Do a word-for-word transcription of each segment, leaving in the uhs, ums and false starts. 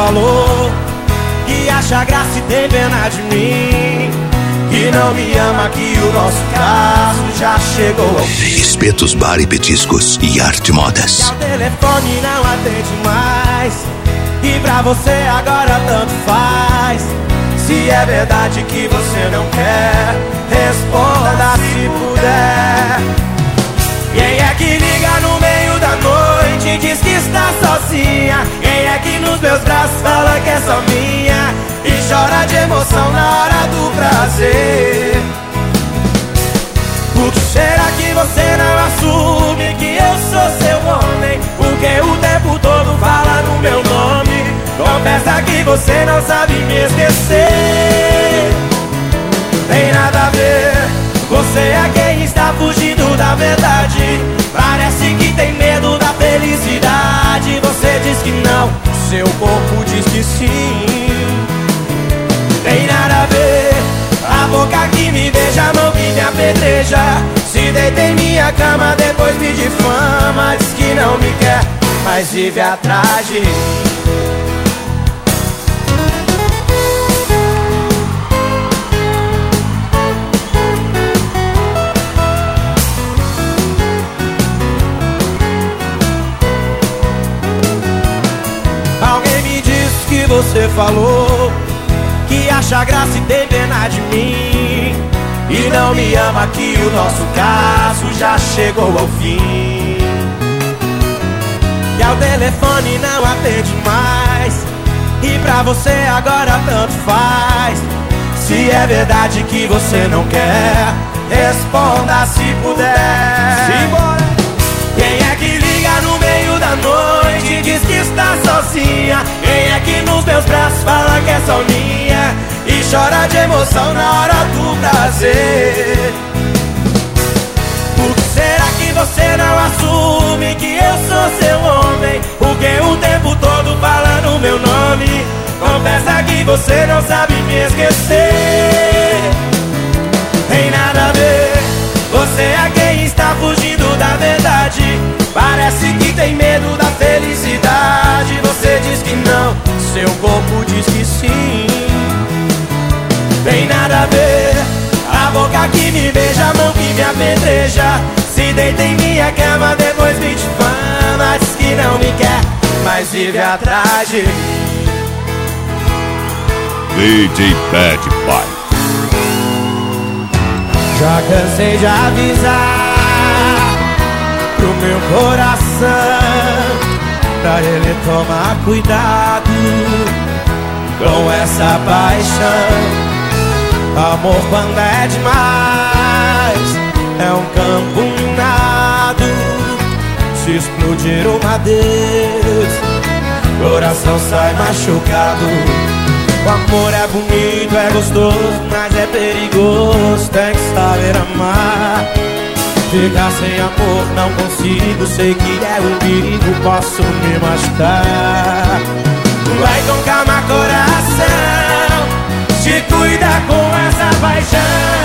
falou que acha graça e tem pena de mim, que não me ama, que o nosso caso já chegou ao fim. Espetos, bar e petiscos e arte modas. Que ao telefone não atende mais, e pra você agora tanto faz. Se é verdade que você não quer, responda se puder. Quem é que liga no meio da noite e diz que está sozinha? Quem é que nos meus braços fala que é só minha e chora de emoção na hora do prazer? Por que será que você não assume que eu sou seu homem? Porque o tempo todo fala no meu nome. Confessa que você não sabe me esquecer. Tem nada a ver, você é quem está fugindo da verdade. Parece que tem medo da felicidade. Você diz que não, seu corpo diz que sim. Tem nada a ver, a boca que me beija, a mão que me apedreja. Se deita em minha cama, depois me difama. Diz que não me quer, mas vive atrás de mim. Você falou que acha graça e tem pena de mim, e não me ama, que o nosso caso já chegou ao fim. Que ao telefone não atende mais, e pra você agora tanto faz. Se é verdade que você não quer, responda se puder. Simbora. Quem é que liga no meio da noite e diz que está sozinha? Quem é que nos meus braços fala que é só minha e chora de emoção na hora do prazer? Por que será que você não assume que eu sou seu homem? Porque o tempo todo fala no meu nome. Confessa que você não sabe me esquecer. Tem nada a ver, você é quem está fugindo da verdade. Parece que tem medo da felicidade. Você diz que não, seu corpo diz que sim. Tem nada a ver, a boca que me beija, a mão que me apedreja. Se deita em minha cama, depois me difama. Diz que não me quer, mas vive atrás de mim. D J Bad Boy. Já cansei de avisar pro meu coração, pra ele tomar cuidado com essa paixão. Amor quando é demais é um campo minado. Se explodir uma vez, coração sai machucado. O amor é bonito, é gostoso, mas é perigoso. Tem que saber amar. Ficar sem amor não consigo, sei que é um perigo, posso me machucar. Vai com calma, coração, te cuida com essa paixão.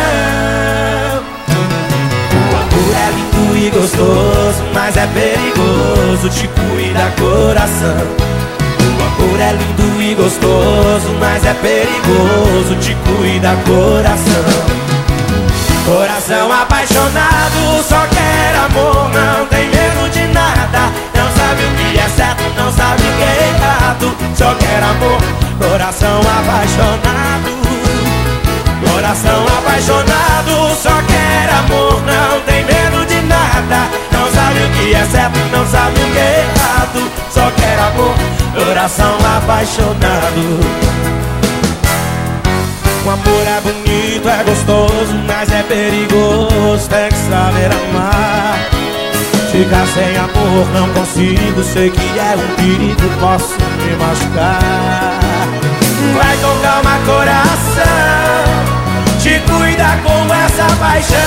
O amor é lindo e gostoso, mas é perigoso, te cuida, coração. O amor é lindo e gostoso, mas é perigoso, te cuida, coração. Coração apaixonado, só quer amor, não tem medo de nada. Não sabe o que é certo, não sabe o que é errado, só quer amor. Coração apaixonado, coração apaixonado, só quer amor, não tem medo de nada. Não sabe o que é certo, não sabe o que é errado, só quer amor. Coração apaixonado. O amor é bonito, é gostoso, mas é perigoso, tem que saber amar. Ficar sem amor não consigo, sei que é um perigo, posso me machucar. Vai com calma, coração, te cuida com essa paixão.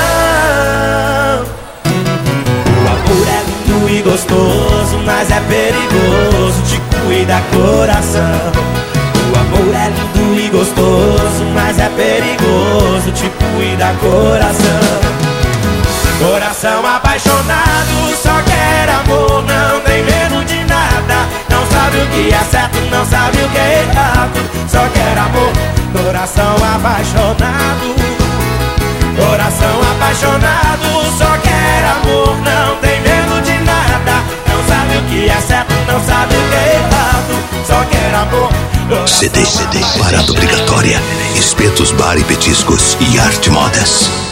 O amor é lindo e gostoso, mas é perigoso, te cuida, coração. O amor é lindo e gostoso, mas é perigoso, te cuida, coração. Coração apaixonado, só quer amor, não tem medo de nada. Não sabe o que é certo, não não sabe o que é errado, só quer amor. Coração apaixonado, coração apaixonado, só quer amor, não tem medo de nada. Não sabe o que é certo, não sabe o que é errado, só quer amor. C D, C D, parada obrigatória, espetos, bar e petiscos e arte modas.